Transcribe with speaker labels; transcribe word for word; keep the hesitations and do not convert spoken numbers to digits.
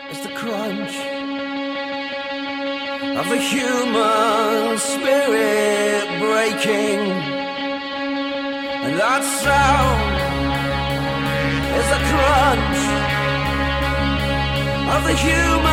Speaker 1: is the crunch of the human spirit breaking, and that sound is the crunch of the human